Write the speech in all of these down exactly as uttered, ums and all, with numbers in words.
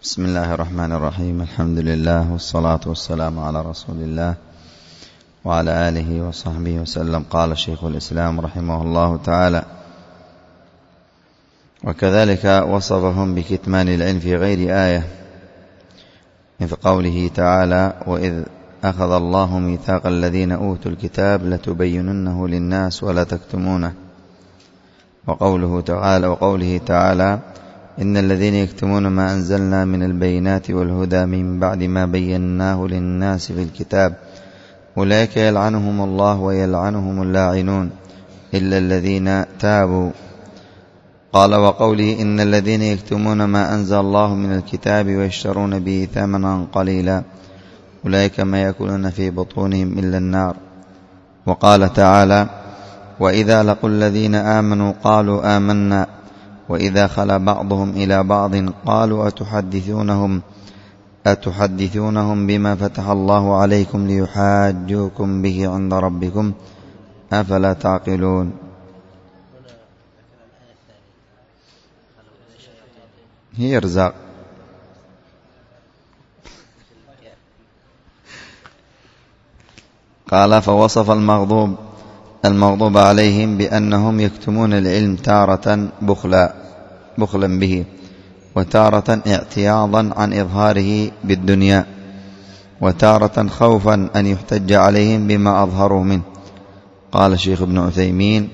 بسم الله الرحمن الرحيم. الحمد لله والصلاة والسلام على رسول الله وعلى آله وصحبه وسلم. قال شيخ الإسلام رحمه الله تعالى: وكذلك وصفهم بكتمان العلم في غير آية، مثل قوله تعالى: وإذ أخذ الله ميثاق الذين أوتوا الكتاب لتبيننه للناس ولا تكتمونه. وقوله تعالى وقوله تعالى: إن الذين يكتمون ما أنزلنا من البينات والهدى من بعد ما بيناه للناس في الكتاب أولئك يلعنهم الله ويلعنهم اللاعنون إلا الذين تابوا. قال: وقوله: إن الذين يكتمون ما أنزل الله من الكتاب ويشترون به ثمنا قليلا أولئك ما يأكلون في بطونهم إلا النار. وقال تعالى: وإذا لقوا الذين آمنوا قالوا آمنا وإذا خلا بعضهم إلى بعض قالوا أتحدثونهم أتحدثونهم بما فتح الله عليكم ليحاجوكم به عند ربكم أفلا تعقلون. هي رزاق. قال: فوصف المغضوب المغضوب عليهم بأنهم يكتمون العلم تارة بخلا بخلا به، وتارة اعتياضا عن إظهاره بالدنيا، وتارة خوفا أن يحتج عليهم بما أظهروا منه. قال الشيخ ابن عثيمين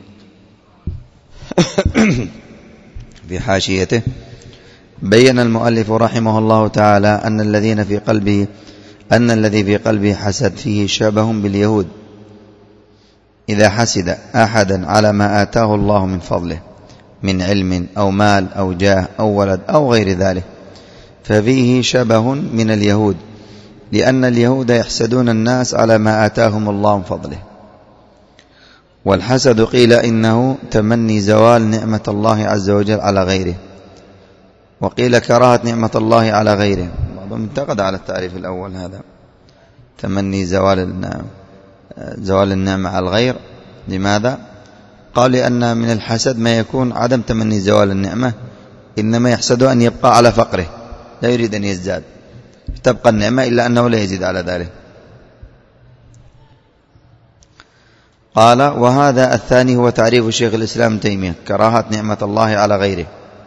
في حاشيته: بين المؤلف رحمه الله تعالى أن الذين في قلبه أن الذي في قلبه حسد فيه شبه باليهود إذا حسد أحدا على ما آتاه الله من فضله من علم أو مال أو جاه أو ولد أو غير ذلك، ففيه شبه من اليهود، لأن اليهود يحسدون الناس على ما آتاهم الله من فضله. والحسد قيل إنه تمني زوال نعمة الله عز وجل على غيره، وقيل كراهة نعمة الله على غيره. بعضهم انتقد على التعريف الأول هذا، تمني زوال النعمة زوال النعمة على الغير. لماذا؟ قال: لأن من الحسد ما يكون عدم تمني زوال النعمة، إنما يحسد أن يبقى على فقره، لا يريد أن يزداد، تبقى النعمة إلا أنه لا يزيد على ذلك. قال: وهذا الثاني هو تعريف شيخ الإسلام ابن تيمية، كراهة نعمة الله على غيره.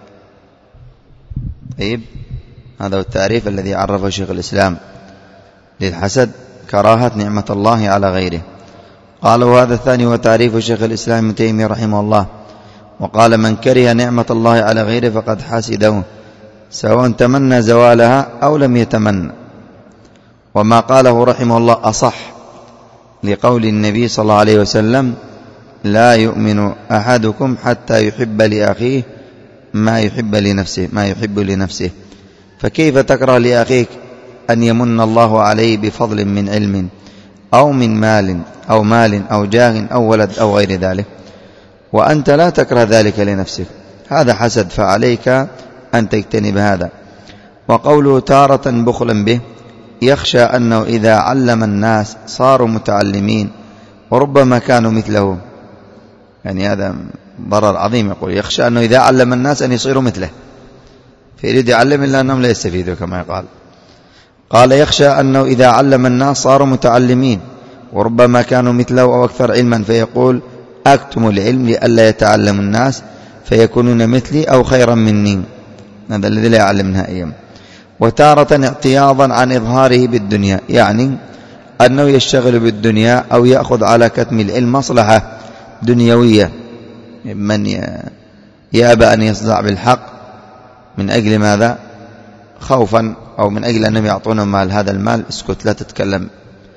طيب، هذا هو التعريف الذي عرفه شيخ الإسلام للحسد، كراهة نعمة الله على غيره. قال: وهذا الثاني هو تعريف شيخ الإسلام ابن تيمية رحمه الله. وقال: من كره نعمة الله على غيره فقد حسده، سواء تمنى زوالها أو لم يتمنى. وما قاله رحمه الله أصح لقول النبي صلى الله عليه وسلم: لا يؤمن أحدكم حتى يحب لأخيه ما يحب لنفسه ما يحب لنفسه. فكيف تكره لأخيك أن يمن الله عليه بفضل من علم أو من مال أو مال أو جاه أو ولد أو غير ذلك، وأنت لا تكره ذلك لنفسك؟ هذا حسد، فعليك أن تجتنب هذا. وقوله تارة بخلا به، يخشى أنه إذا علم الناس صاروا متعلمين وربما كانوا مثله. يعني هذا ضرر عظيم. يقول يخشى أنه إذا علم الناس أن يصيروا مثله، فيريد يعلم إلا أنهم لا يستفيدوا كما يقال. قال: يخشى أنه إذا علم الناس صاروا متعلمين وربما كانوا مثله أو أكثر علما، فيقول: أكتم العلم لئلا يتعلم الناس فيكونون مثلي أو خيرا مني. هذا الذي لا يعلم نهائيا. وتارة اعتياضا عن إظهاره بالدنيا، يعني أنه يشتغل بالدنيا أو يأخذ على كتم العلم مصلحة دنيوية، من يأبى أن يصدع بالحق من أجل ماذا؟ خوفا أو من أجل أنهم يعطونه مال، هذا المال اسكت لا تتكلم.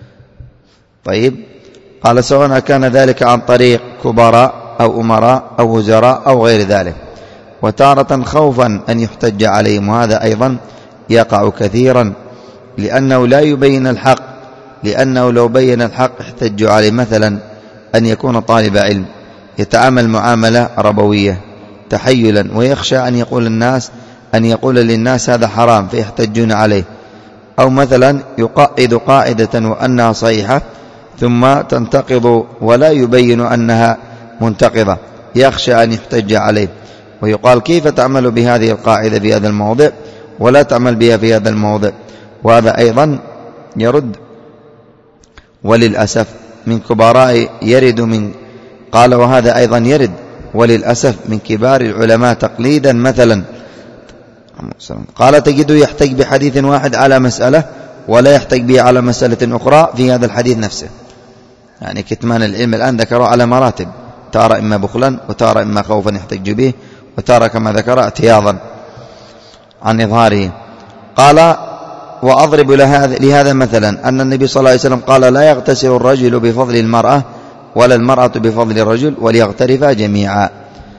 طيب، قال: سواء كان ذلك عن طريق كبراء أو أمراء أو وزراء أو غير ذلك. وتارة خوفا أن يحتج عليهم، وهذا أيضا يقع كثيرا، لأنه لا يبين الحق، لأنه لو بين الحق احتجوا عليه. مثلا أن يكون طالب علم يتعامل معاملة ربوية تحيلا، ويخشى أن يقول الناس أن يقول للناس هذا حرام فيحتجون عليه. أو مثلا يقائد قاعدة وأنها صحيحة ثم تنتقض ولا يبين أنها منتقضة، يخشى أن يحتج عليه ويقال: كيف تعمل بهذه القاعدة في هذا الموضع ولا تعمل بها في هذا الموضع. وهذا أيضا يرد، وللأسف من كبراء يرد من قال وهذا أيضا يرد وللأسف من كبار العلماء تقليدا مثلا. قال تجده يحتج بحديث واحد على مسألة ولا يحتج به على مسألة أخرى في هذا الحديث نفسه. يعني كتمان العلم الآن ذكروا على مراتب، تارى إما بخلا وتارى إما خوفا يحتج به، وتارى كما ذكر اعتياضا عن إظهاره. قال وأضرب لهذا مثلا أن النبي صلى الله عليه وسلم قال لا يغتسل الرجل بفضل المرأة ولا المرأة بفضل الرجل وليغترفا جميعا.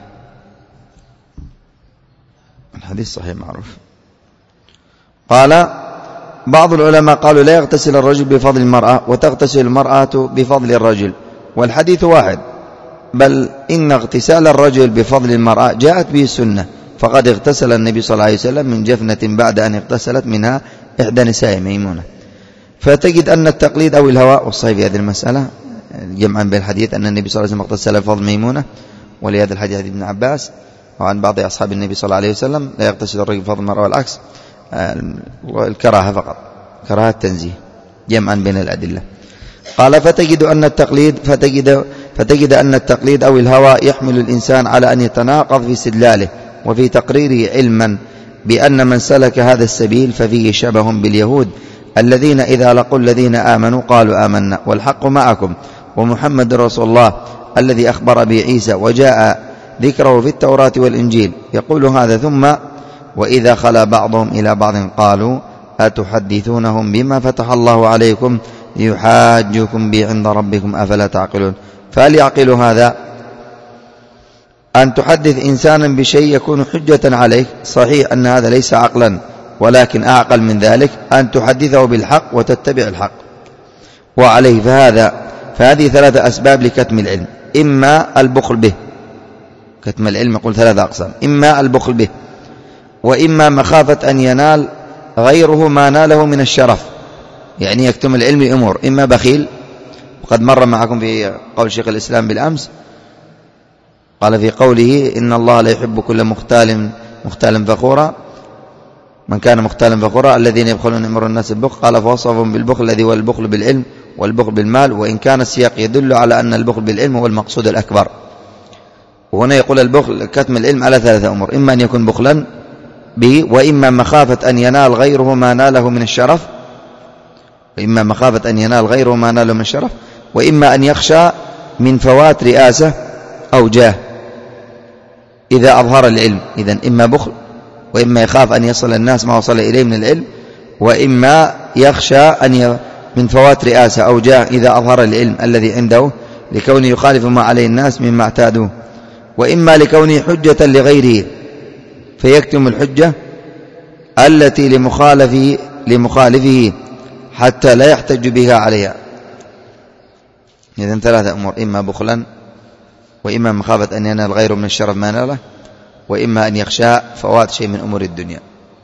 الحديث صحيح معروف. قال بعض العلماء قالوا لا يغتسل الرجل بفضل المرأة وتغتسل المرأة بفضل الرجل، والحديث واحد، بل إن اغتسال الرجل بفضل المرأة جاءت به السنة، فقد اغتسل النبي صلى الله عليه وسلم من جفنة بعد أن اغتسلت منها إحدى نساء ميمونة. فتجد أن التقليد أو الهوى، والصحيح في هذه المسألة جمعا بين الحديث أن النبي صلى الله عليه وسلم اغتسل بفضل ميمونة، ولهذا الحديث حديث ابن عباس وعن بعض أصحاب النبي صلى الله عليه وسلم لا يغتسل الرجل بفضل المرأة والعكس، والكراهة فقط، كراهة تنزيه جمعا بين الأدلة. قال فتجد أن التقليد فتجد, فتجد أن التقليد أو الهوى يحمل الإنسان على أن يتناقض في استدلاله وفي تقريره علما بأن من سلك هذا السبيل ففيه شبه باليهود الذين إذا لقوا الذين آمنوا قالوا آمنا والحق معكم ومحمد رسول الله الذي أخبر به عيسى وجاء ذكره في التوراة والإنجيل. يقول هذا ثم وإذا خلا بعضهم إلى بعض قالوا أتحدثونهم بما فتح الله عليكم ليحاجوكم به عند ربكم أفلا تعقلون. فهل يعقل هذا أن تحدث إنسانا بشيء يكون حجة عليك؟ صحيح أن هذا ليس عقلا، ولكن أعقل من ذلك أن تحدثه بالحق وتتبع الحق وعليه. فهذا فهذه ثلاثة أسباب لكتم العلم: إما البخل به، كتم العلم يقول ثلاثة أقسام: إما البخل به، وإما مخافة أن ينال غيره ما ناله من الشرف، يعني يكتم العلم لأمور: إما بخيل، وقد مر معكم في قول شيخ الإسلام بالأمس، قال في قوله إن الله لا يحب كل مختال مختال فخورا، من كان مختالا فخورا الذين يبخلون يأمرون الناس بالبخل، قال فوصفهم بالبخل الذي هو البخل بالعلم والبخل بالمال، وإن كان السياق يدل على أن البخل بالعلم هو المقصود الأكبر. وهنا يقول البخل كتم العلم على ثلاثة أمور: إما أن يكون بخلا به، وإما مخافة أن ينال غيره ما ناله من الشرف، وإما مخافة أن ينال غيره ما ناله من الشرف، وإما أن يخشى من فوات رئاسة أو جاه إذا أظهر العلم. إذن إما بخل، وإما يخاف أن يصل الناس ما وصل إليه من العلم، وإما يخشى أن من فوات رئاسة أو جاه إذا أظهر العلم الذي عنده لكونه يخالف ما عليه الناس مما اعتادوه، وإما لكونه حجة لغيره فيكتم الحجة التي لمخالفه, لمخالفه حتى لا يحتج بها عليها. إذن ثلاثة أمور: إما بخلا، وإما مخافة أن ينال غيره من الشرف ما ناله، وإما أن يخشى فوات شيء من أمور الدنيا.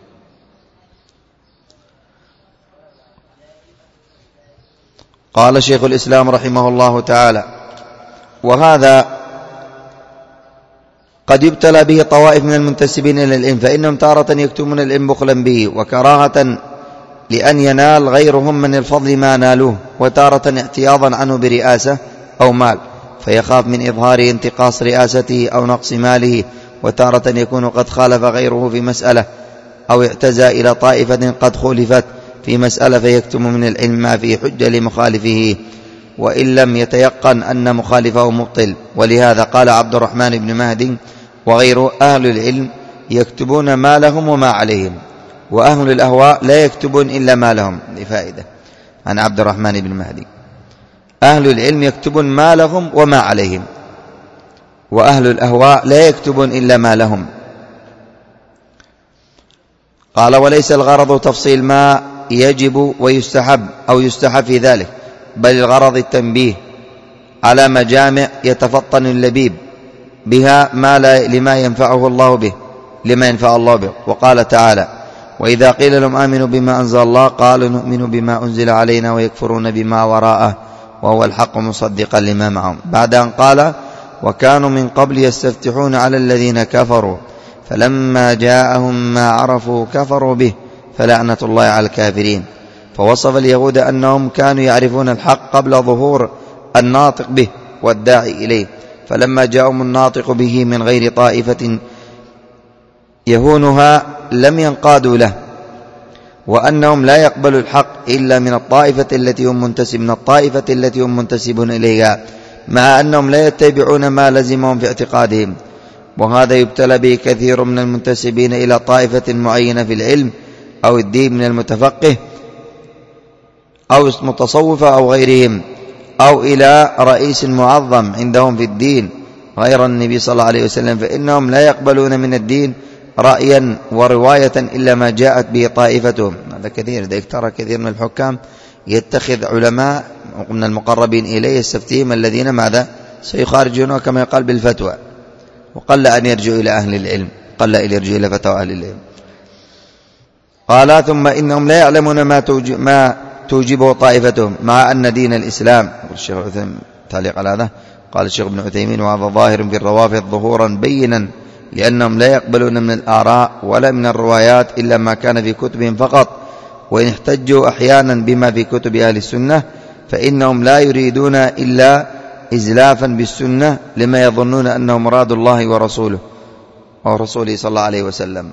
قال شيخ الإسلام رحمه الله تعالى: وهذا قد يبتلى به طوائف من المنتسبين إلى العلم، فإنهم تارة يكتمون العلم بخلا به وكراهة لأن ينال غيرهم من الفضل ما نالوه، وتارة اعتياضا عنه برئاسة أو مال فيخاف من إظهار انتقاص رئاسته أو نقص ماله، وتارة يكون قد خالف غيره في مسألة أو اعتزى إلى طائفة قد خولفت في مسألة فيكتم من العلم ما فيه حجة لمخالفه وإن لم يتيقن أن مخالفه مبطل. ولهذا قال عبد الرحمن بن مهدي وغيره: أهل العلم يكتبون ما لهم وما عليهم، وأهل الأهواء لا يكتبون إلا ما لهم. لفائدة عن عبد الرحمن بن مهدي: أهل العلم يكتبون ما لهم وما عليهم، وأهل الأهواء لا يكتبون إلا ما لهم. قال: وليس الغرض تفصيل ما يجب ويستحب أو يستحب في ذلك، بل الغرض التنبيه على مجامع يتفطن اللبيب بها ما لا لما ينفعه الله به لما ينفع الله به. وقال تعالى: وإذا قيل لهم آمنوا بما أنزل الله قالوا نؤمن بما أنزل علينا ويكفرون بما وراءه وهو الحق مصدقا لما معهم، بعد أن قال: وكانوا من قبل يستفتحون على الذين كفروا فلما جاءهم ما عرفوا كفروا به فلعنة الله على الكافرين. فوصف اليهود أنهم كانوا يعرفون الحق قبل ظهور الناطق به والداعي إليه، فلما جاءهم الناطق به من غير طائفة يهونها لم ينقادوا له، وأنهم لا يقبلوا الحق إلا من الطائفة التي هم منتسب من الطائفة التي هم منتسبون إليها، مع أنهم لا يتبعون ما لزمهم في اعتقادهم. وهذا يبتلى به كثير من المنتسبين إلى طائفة معينة في العلم أو الدين من المتفقه أو المتصوفة أو غيرهم، أو إلى رئيس معظم عندهم في الدين غير النبي صلى الله عليه وسلم، فإنهم لا يقبلون من الدين رأيا ورواية إلا ما جاءت به طائفتهم. هذا كثير، إذا ترى كثير من الحكام يتخذ علماء من المقربين إليه يستفتيهم الذين ماذا سيخارجونه كما يقال بالفتوى، وقل أن يرجعوا إلى أهل العلم، قل أن يرجعوا إلى فتوى أهل العلم. قال ثم إنهم لا يعلمون ما توجب ما توجبه طائفتهم، مع أن دين الإسلام. الشيخ عثيمين تعليق على هذا قال الشيخ ابن عثيمين: وهذا ظاهر في الروافض ظهورا بينا، لأنهم لا يقبلون من الآراء ولا من الروايات إلا ما كان في كتبهم فقط، وإن احتجوا أحيانا بما في كتب أهل السنة فإنهم لا يريدون إلا إزلافا بالسنة لما يظنون أنه مراد الله ورسوله ورسوله صلى الله عليه وسلم.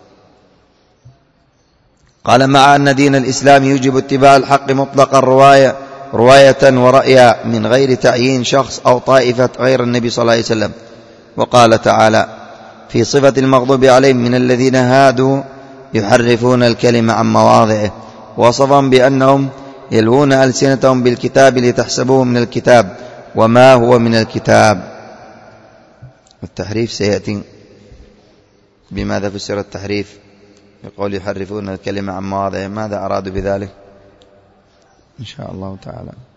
قال: مع أن دين الإسلام يوجب اتباع الحق مطلقا رواية رواية ورأيا من غير تعيين شخص أو طائفة غير النبي صلى الله عليه وسلم. وقال تعالى في صفة المغضوب عليهم: من الذين هادوا يحرفون الكلمة عن مواضعه، وصفهم بأنهم يلوون ألسنتهم بالكتاب لتحسبوه من الكتاب وما هو من الكتاب. التحريف سيأتي. بماذا فسر التحريف؟ يقول يحرفون الكلمة عن مواضعه، ماذا أرادوا بذلك؟ إن شاء الله تعالى.